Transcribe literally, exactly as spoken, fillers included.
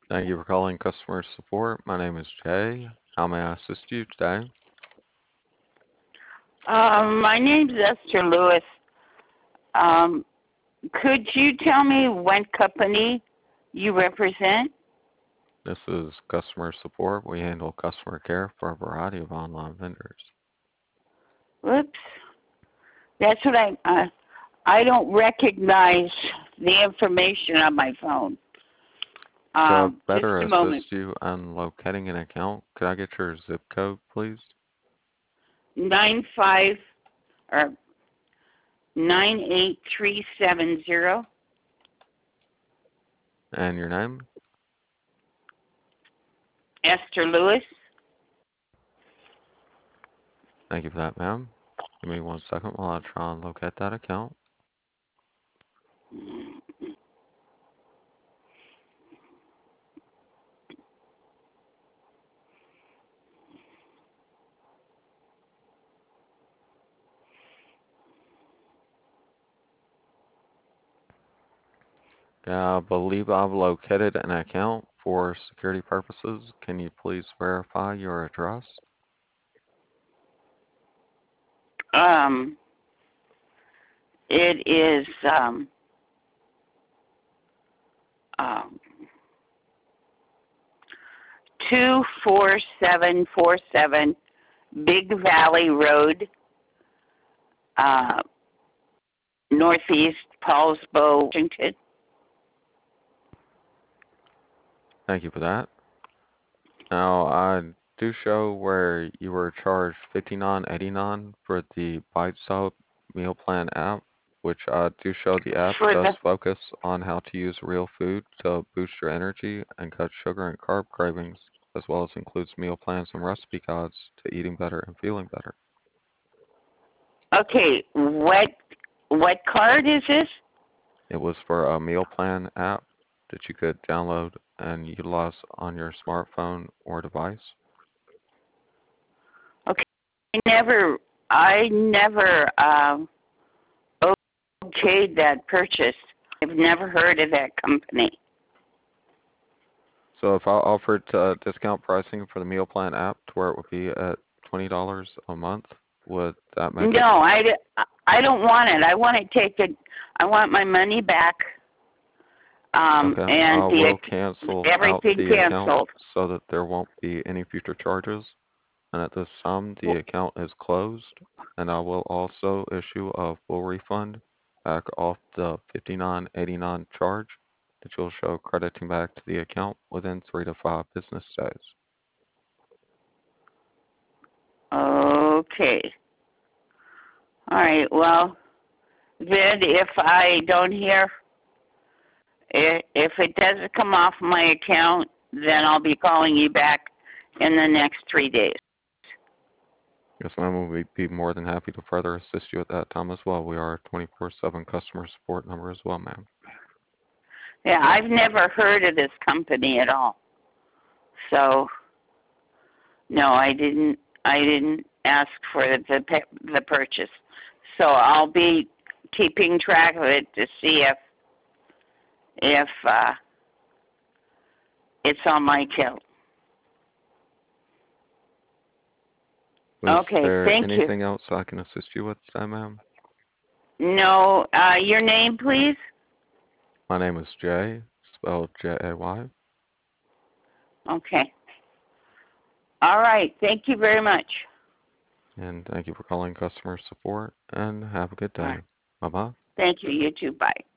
Thank you for calling customer support. My name is Jay. How may I assist you today? Um, my name's Esther Lewis. Um, could you tell me what company you represent? This is customer support. We handle customer care for a variety of online vendors. Whoops, that's what I. Uh, I don't recognize the information on my phone. To Um, just better a moment. assist you in locating an account, could I get your zip code, please? Nine five or nine eight three seven zero. And your name? Esther Lewis. Thank you for that, ma'am. Give me one second while I try and locate that account. Yeah, I believe I've located an account for security purposes. Can you please verify your address? Um, it is um, um, two four seven four seven Big Valley Road, uh, Northeast Paulsbo, Washington. Thank you for that. Now, I do show where you were charged fifty-nine eighty-nine for the Bite Sub meal plan app, which I do show the app For does the focus on how to use real food to boost your energy and cut sugar and carb cravings, as well as includes meal plans and recipe guides to eating better and feeling better. okay, what what card is this? It was for a meal plan app that you could download and utilize on your smartphone or device. Okay, I never I never um, okayed that purchase. I've never heard of that company. So if I offered uh, discount pricing for the meal plan app to where it would be at twenty dollars a month, would that make No, it? I, I don't want it. I want to take it. I want my money back. Um, Okay, and I the will cancel out everything the account canceled. so that there won't be any future charges. And at this time, the account is closed, and I will also issue a full refund back off the fifty-nine eighty-nine charge that you'll show crediting back to the account within three to five business days. Okay. All right. Well, then if I don't hear, if it doesn't come off my account, then I'll be calling you back in the next three days. Yes, ma'am. We'd be more than happy to further assist you at that time as well. We are a twenty-four seven customer support number as well, ma'am. Yeah, I've never heard of this company at all. So no, I didn't. I didn't ask for the the purchase. So I'll be keeping track of it to see if if uh, it's on my account. Was Okay, there thank you. anything else I can assist you with today, ma'am? No, uh, your name, please. My name is Jay, spelled J A Y. Okay. All right. Thank you very much. And thank you for calling customer support, and have a good All day. right. Bye-bye. Thank you. You too. Bye.